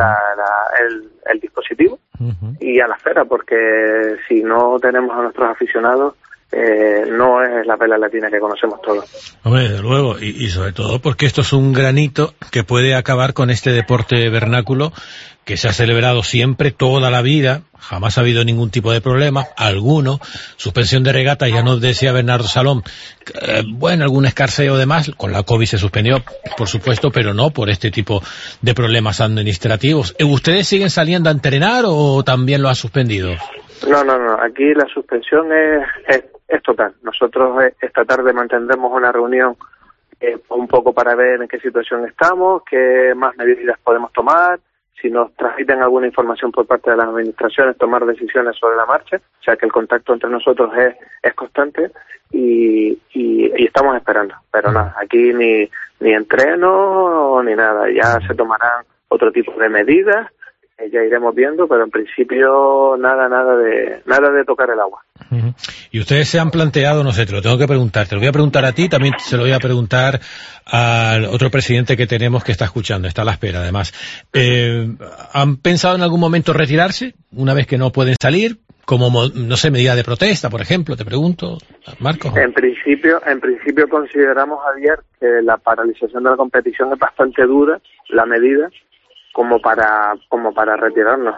el dispositivo y a la esfera, porque si no tenemos a nuestros aficionados, no es la vela latina que conocemos todos. Hombre, desde luego, y sobre todo porque esto es un granito que puede acabar con este deporte vernáculo que se ha celebrado siempre, toda la vida, jamás ha habido ningún tipo de problema, alguno, suspensión de regatas, ya nos decía Bernardo Salom, bueno, algún escarceo de más, con la COVID se suspendió, por supuesto, pero no por este tipo de problemas administrativos. ¿Ustedes siguen saliendo a entrenar o también lo ha suspendido? No, aquí la suspensión es total. Nosotros esta tarde mantendremos una reunión un poco para ver en qué situación estamos, qué más medidas podemos tomar, si nos transmiten alguna información por parte de las administraciones, tomar decisiones sobre la marcha, o sea que el contacto entre nosotros es constante y estamos esperando, pero nada, aquí ni entreno ni nada, ya se tomarán otro tipo de medidas, ya iremos viendo, pero en principio nada de tocar el agua. Y ustedes se han planteado, no sé, te lo tengo que preguntar, te lo voy a preguntar a ti, también se lo voy a preguntar al otro presidente que tenemos que está escuchando, está a la espera además. ¿Han pensado en algún momento retirarse una vez que no pueden salir? como, no sé, medida de protesta, por ejemplo, te pregunto, Marcos. En principio consideramos, Javier, que la paralización de la competición es bastante dura, la medida, como para retirarnos.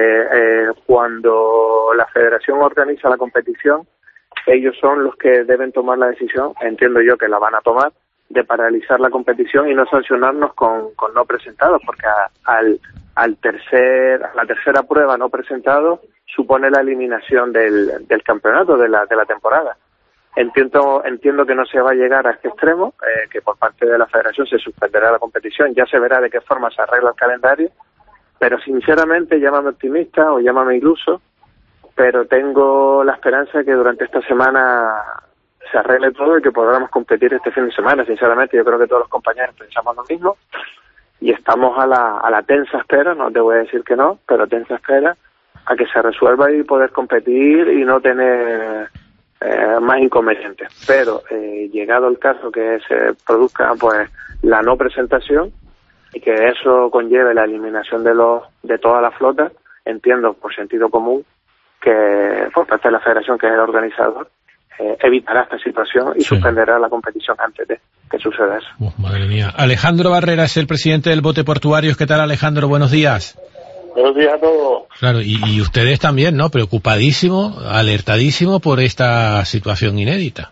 Cuando la federación organiza la competición, ellos son los que deben tomar la decisión, entiendo yo que la van a tomar, de paralizar la competición y no sancionarnos con no presentados, porque a la tercera prueba no presentado supone la eliminación del campeonato, de la temporada. Entiendo que no se va a llegar a este extremo, que por parte de la federación se suspenderá la competición, ya se verá de qué forma se arregla el calendario, pero sinceramente, llámame optimista o llámame iluso, pero tengo la esperanza de que durante esta semana se arregle todo y que podamos competir este fin de semana. Sinceramente, yo creo que todos los compañeros pensamos lo mismo y estamos a la tensa espera, no te voy a decir que no, pero tensa espera a que se resuelva y poder competir y no tener más inconvenientes. Pero llegado el caso que se produzca pues la no presentación y que eso conlleve la eliminación de toda la flota, entiendo por sentido común que por parte de la federación, que es el organizador, evitará esta situación y suspenderá la competición antes de que suceda eso. Madre mía. Alejandro Barrera es el presidente del Bote Portuarios. ¿Qué tal, Alejandro? Buenos días. Buenos días a todos. Claro, y ustedes también, ¿no? Preocupadísimo, alertadísimo por esta situación inédita.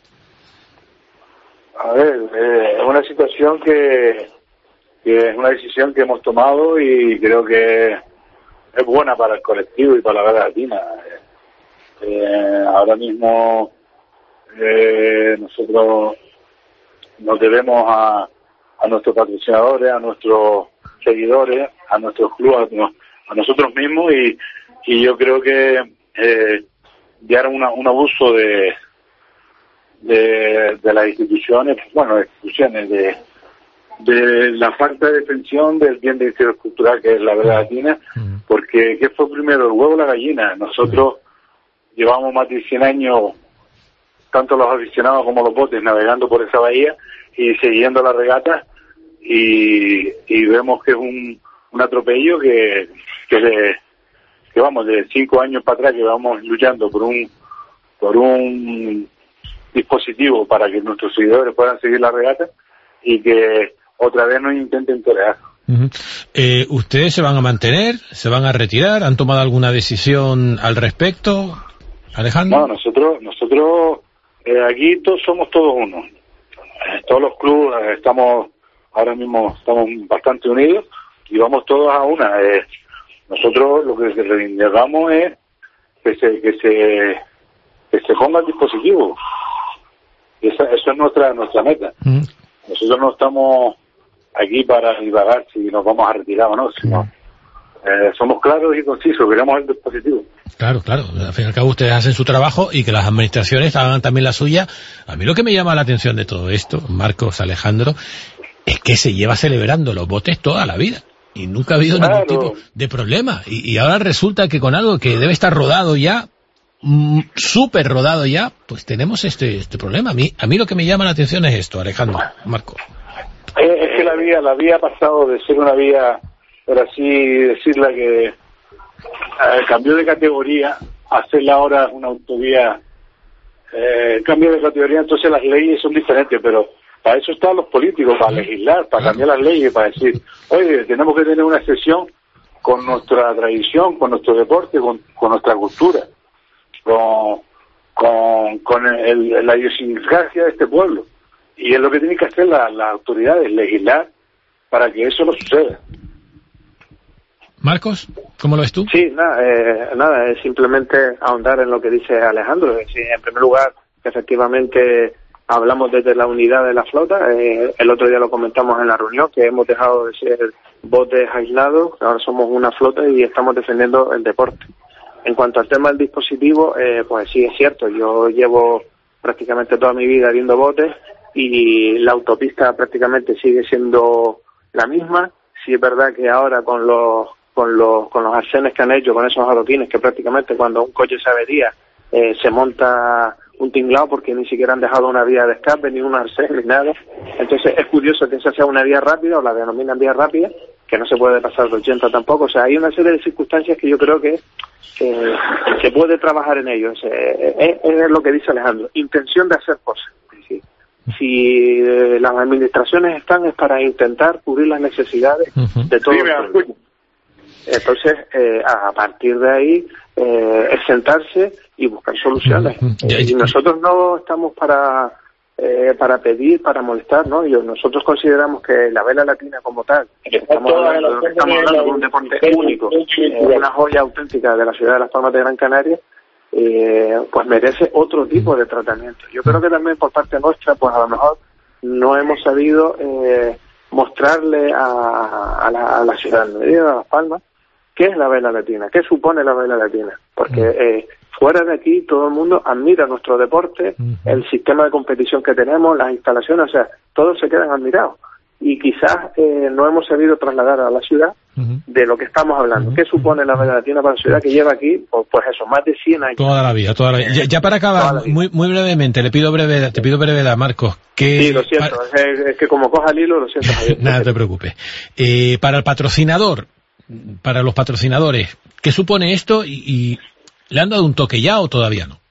A ver, es una situación que es una decisión que hemos tomado y creo que es buena para el colectivo y para la Vela Latina. Ahora mismo nosotros nos debemos a nuestros patrocinadores, a nuestros seguidores, a nuestros clubes, a nosotros mismos y yo creo que ya era un abuso de las instituciones, de la falta de defensión del bien de interés cultural que es la Vela Latina, porque ¿qué fue primero, el huevo o la gallina? Nosotros llevamos más de 100 años, tanto los aficionados como los botes, navegando por esa bahía y siguiendo la regata y vemos que es un atropello que vamos, de 5 años para atrás que vamos luchando por un dispositivo para que nuestros seguidores puedan seguir la regata y que otra vez nos intenten torear. ¿Ustedes se van a mantener? ¿Se van a retirar? ¿Han tomado alguna decisión al respecto, Alejandro? No, nosotros aquí somos todos uno. Todos los clubes ahora mismo estamos bastante unidos y vamos todos a una. Nosotros lo que reivindicamos es que se ponga el dispositivo. Eso es nuestra meta. Nosotros no estamos aquí para divagar si nos vamos a retirar o no, sino somos claros y concisos, queremos el dispositivo. Claro, al fin y al cabo ustedes hacen su trabajo y que las administraciones hagan también la suya. A mí lo que me llama la atención de todo esto, Marcos, Alejandro, es que se lleva celebrando los botes toda la vida y nunca ha habido ningún tipo de problema y ahora resulta que con algo que debe estar rodado ya, súper rodado ya, pues tenemos este problema. A mí lo que me llama la atención es esto, Alejandro, Marco. Es que la vía ha pasado de ser una vía, por así decirla, que cambió de categoría a hacerla ahora una autovía, cambio de categoría, entonces las leyes son diferentes, pero para eso están los políticos, para legislar, para cambiar las leyes, para decir, oye, tenemos que tener una excepción con nuestra tradición, con nuestro deporte, con nuestra cultura, con la idiosincrasia de este pueblo. Y es lo que tienen que hacer las autoridades, legislar para que eso no suceda. Marcos, ¿cómo lo ves tú? Sí, nada, es simplemente ahondar en lo que dice Alejandro. Es decir, en primer lugar, efectivamente hablamos desde la unidad de la flota. El otro día lo comentamos en la reunión, que hemos dejado de ser botes aislados, ahora somos una flota y estamos defendiendo el deporte. En cuanto al tema del dispositivo, pues sí, es cierto, yo llevo prácticamente toda mi vida viendo botes y la autopista prácticamente sigue siendo la misma. Sí es verdad que ahora con los arcenes que han hecho, con esos adoquines, que prácticamente cuando un coche se avería se monta un tinglado porque ni siquiera han dejado una vía de escape, ni un arcén, ni nada. Entonces es curioso que esa sea una vía rápida, o la denominan vía rápida, que no se puede pasar de 80 tampoco. O sea, hay una serie de circunstancias que yo creo que que puede trabajar en ello. Es lo que dice Alejandro, intención de hacer cosas. Si las administraciones están es para intentar cubrir las necesidades de todos. Entonces, a partir de ahí, es sentarse y buscar soluciones. Y nosotros no estamos para pedir, para molestar, ¿no? Nosotros consideramos que la vela latina como tal, estamos hablando de un deporte único, una joya auténtica de la ciudad de Las Palmas de Gran Canaria, pues merece otro tipo de tratamiento. Yo creo que también por parte nuestra, pues a lo mejor no hemos sabido mostrarle a la ciudadanía de Las Palmas qué es la vela latina, qué supone la vela latina, porque fuera de aquí todo el mundo admira nuestro deporte, el sistema de competición que tenemos, las instalaciones, o sea, todos se quedan admirados. Y quizás no hemos sabido trasladar a la ciudad de lo que estamos hablando. ¿Qué supone la vela latina para la ciudad que lleva aquí, pues eso, más de 100 años? Toda la vida. Ya para acabar, muy brevemente, te pido brevedad, Marcos. Sí, lo siento, es que como coja el hilo, lo siento. Nada, no te preocupes. Para el patrocinador, para los patrocinadores, ¿qué supone esto y le han dado un toque ya o todavía no?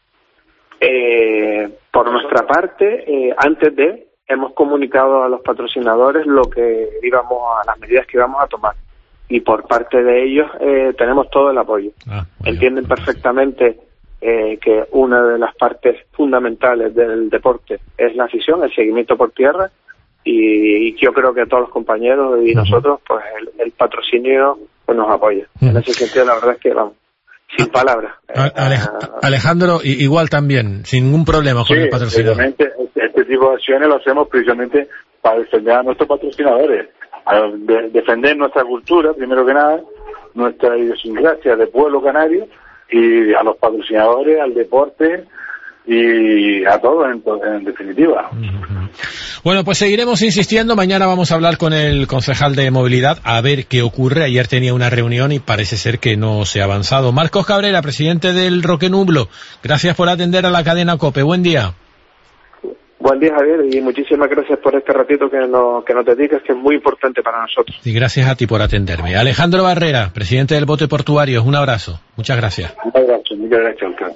Por nuestra parte, antes de... hemos comunicado a los patrocinadores las medidas que íbamos a tomar, y por parte de ellos tenemos todo el apoyo. Entienden perfectamente que una de las partes fundamentales del deporte es la afición, el seguimiento por tierra, y yo creo que todos los compañeros y nosotros, pues el patrocinio pues nos apoya. En ese sentido, la verdad es que vamos, sin palabras. Alejandro, igual también, sin ningún problema con el patrocinador. Este tipo de acciones lo hacemos precisamente para defender a nuestros patrocinadores, defender nuestra cultura, primero que nada, nuestra idiosincrasia de pueblo canario, y a los patrocinadores, al deporte y a todos en definitiva. Bueno, pues seguiremos insistiendo. Mañana vamos a hablar con el concejal de movilidad a ver qué ocurre. Ayer tenía una reunión y parece ser que no se ha avanzado. Marcos Cabrera, presidente del Roque Nublo, gracias por atender a la cadena COPE. Buen día. Buen día, Javier, y muchísimas gracias por este ratito que nos dedicas, que es muy importante para nosotros. Y gracias a ti por atenderme. Alejandro Barrera, presidente del Bote Portuario, un abrazo. Muchas gracias. Un abrazo, muchas gracias, Alcalde.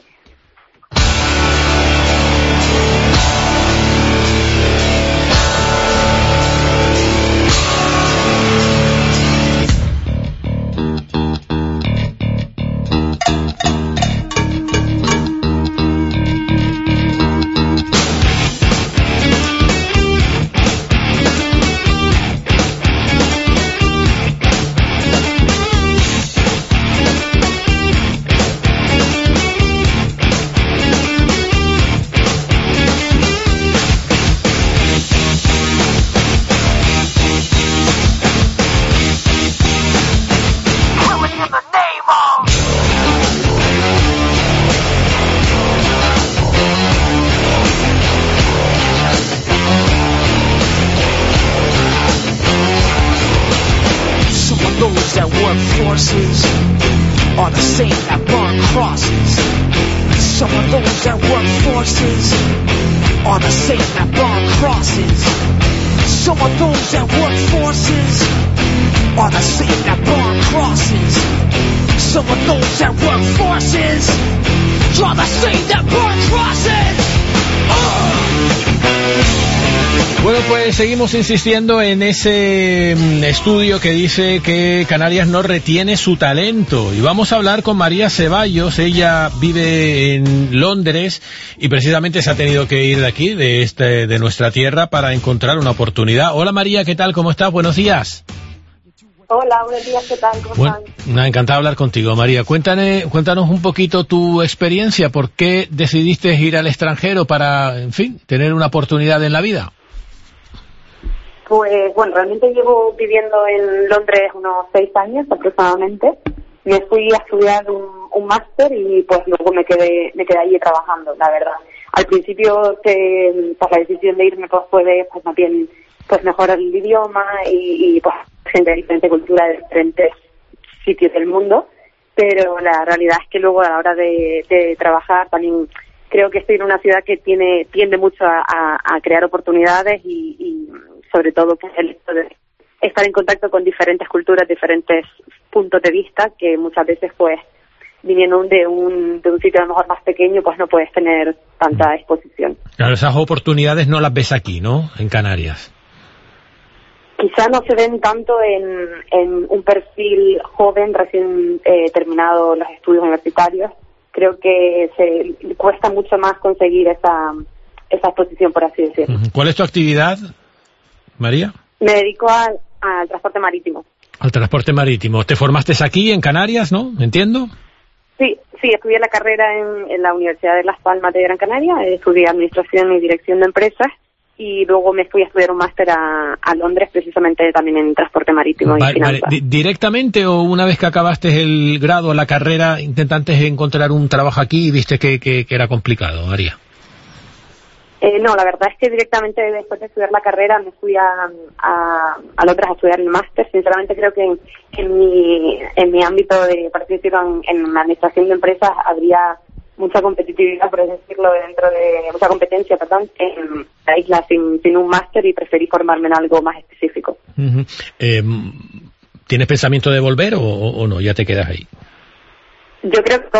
Bueno, pues seguimos insistiendo en ese estudio que dice que Canarias no retiene su talento, y vamos a hablar con María Ceballos. Ella vive en Londres y precisamente se ha tenido que ir de aquí, de nuestra tierra, para encontrar una oportunidad. Hola María, ¿qué tal? ¿Cómo estás? Buenos días. Hola, buenos días, ¿qué tal? ¿Cómo están? Encantado de hablar contigo, María. Cuéntanos un poquito tu experiencia. ¿Por qué decidiste ir al extranjero para, en fin, tener una oportunidad en la vida? Pues, bueno, realmente llevo viviendo en Londres unos 6 años aproximadamente. Me fui a estudiar un máster y pues luego me quedé allí trabajando, la verdad. Al principio, pues la decisión de irme pues fue de, pues más bien, pues mejorar el idioma y pues gente de diferente cultura, de diferentes sitios del mundo, pero la realidad es que luego a la hora de trabajar también creo que estoy en una ciudad que tiende mucho a crear oportunidades y sobre todo pues el hecho de estar en contacto con diferentes culturas, diferentes puntos de vista, que muchas veces pues viniendo de un sitio a lo mejor más pequeño, pues no puedes tener tanta exposición. Claro, esas oportunidades no las ves aquí, ¿no? En Canarias. Quizá no se ven tanto en un perfil joven recién terminado los estudios universitarios. Creo que cuesta mucho más conseguir esa exposición, por así decirlo. ¿Cuál es tu actividad, María? Me dedico al transporte marítimo. Al transporte marítimo. ¿Te formaste aquí en Canarias, no? ¿Entiendo? Sí, estudié la carrera en la Universidad de Las Palmas de Gran Canaria. Estudié Administración y Dirección de Empresas y luego me fui a estudiar un máster a Londres, precisamente también en transporte marítimo y finanzas. ¿Directamente o una vez que acabaste el grado, la carrera, intentaste encontrar un trabajo aquí y viste que era complicado, María? No, la verdad es que directamente después de estudiar la carrera me fui a Londres a estudiar el máster. Sinceramente creo que en mi ámbito de, por así decirlo, en la administración de empresas habría mucha competitividad, por así decirlo, mucha competencia, en la isla sin un máster, y preferí formarme en algo más específico. ¿Tienes pensamiento de volver o no? ¿Ya te quedas ahí? Yo creo que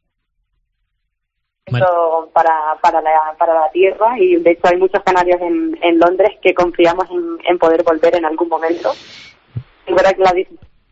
para la tierra, y de hecho hay muchos canarios en Londres que confiamos en poder volver en algún momento. Es verdad que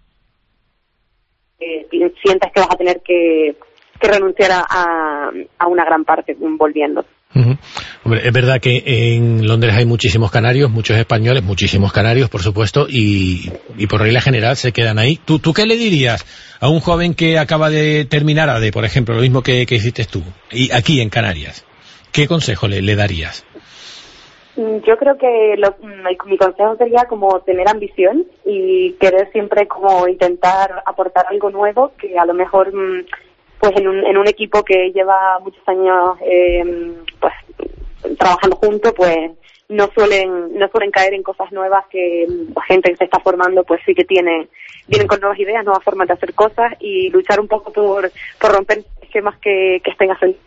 sientes que vas a tener que renunciar a una gran parte volviendo. Hombre, es verdad que en Londres hay muchísimos canarios, muchos españoles, muchísimos canarios, por supuesto, y por regla general se quedan ahí. ¿Tú qué le dirías a un joven que acaba de terminar ADE, por ejemplo, lo mismo que hiciste tú, y aquí en Canarias? ¿Qué consejo le darías? Yo creo que mi consejo sería como tener ambición y querer siempre como intentar aportar algo nuevo, que a lo mejor pues en un equipo que lleva muchos años pues trabajando juntos, pues no suelen caer en cosas nuevas, que la gente que se está formando pues sí que vienen con nuevas ideas, nuevas formas de hacer cosas, y luchar un poco por romper esquemas que estén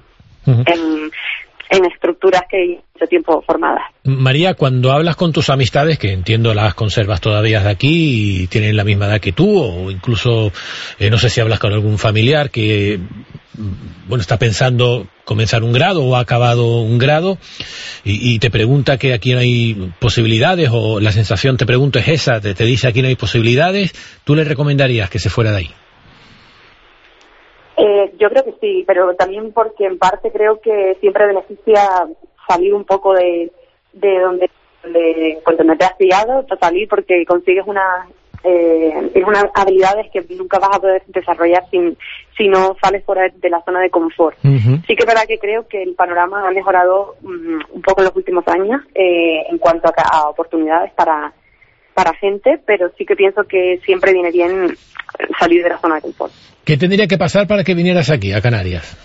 en estructuras que hay mucho tiempo formadas. María, cuando hablas con tus amistades, que entiendo las conservas todavía de aquí y tienen la misma edad que tú, o incluso no sé si hablas con algún familiar que está pensando comenzar un grado o ha acabado un grado y te pregunta que aquí no hay posibilidades, o la sensación, te pregunto, es esa, te dice aquí no hay posibilidades, ¿tú le recomendarías que se fuera de ahí? Yo creo que sí, pero también porque en parte creo que siempre beneficia salir un poco de donde te has pillado, salir, porque consigues unas habilidades que nunca vas a poder desarrollar si no sales fuera de la zona de confort. Sí que es verdad que creo que el panorama ha mejorado un poco en los últimos años en cuanto a oportunidades para gente, pero sí que pienso que siempre viene bien salir de la zona de confort. ¿Qué tendría que pasar para que vinieras aquí, a Canarias?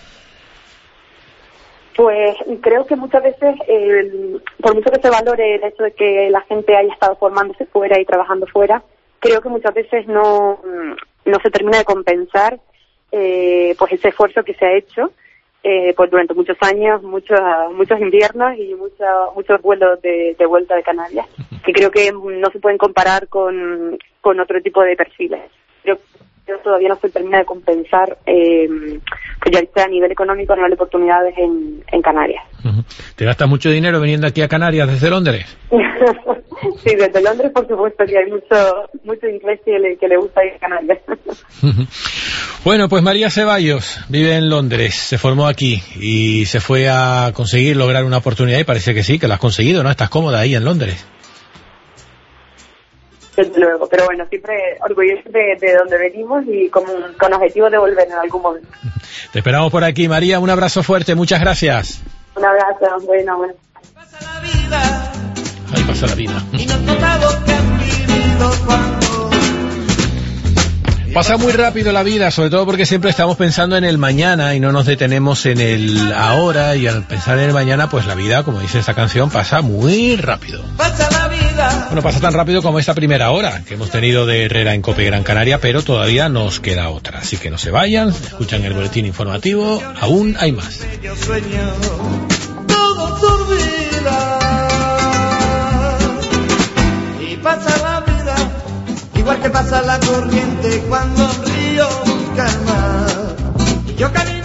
Pues creo que muchas veces, por mucho que se valore el hecho de que la gente haya estado formándose fuera y trabajando fuera, creo que muchas veces no se termina de compensar pues ese esfuerzo que se ha hecho pues durante muchos años, muchos inviernos y muchos vuelos de vuelta de Canarias, que creo que no se pueden comparar con otro tipo de perfiles. Creo todavía no se termina de compensar pues ya sea a nivel económico, a nivel de oportunidades en Canarias. ¿Te gastas mucho dinero viniendo aquí a Canarias desde Londres? Sí, desde Londres por supuesto que hay mucho inglés que le gusta ir a Canarias. Bueno, pues María Ceballos vive en Londres, se formó aquí y se fue a lograr una oportunidad, y parece que sí, que la has conseguido, ¿no? Estás cómoda ahí en Londres. Desde luego, pero bueno, siempre orgulloso de donde venimos y con objetivo de volver en algún momento. Te esperamos por aquí, María, un abrazo fuerte, muchas gracias. Un abrazo, bueno. Ahí pasa la vida. Pasa muy rápido la vida, sobre todo porque siempre estamos pensando en el mañana y no nos detenemos en el ahora, y al pensar en el mañana, pues la vida, como dice esta canción, pasa muy rápido. Bueno, pasa tan rápido como esta primera hora que hemos tenido de Herrera en COPE Gran Canaria, pero todavía nos queda otra, así que no se vayan, escuchan el boletín informativo, aún hay más. Todo se olvida y pasa la vida igual que pasa la corriente cuando un río calma. Yo camino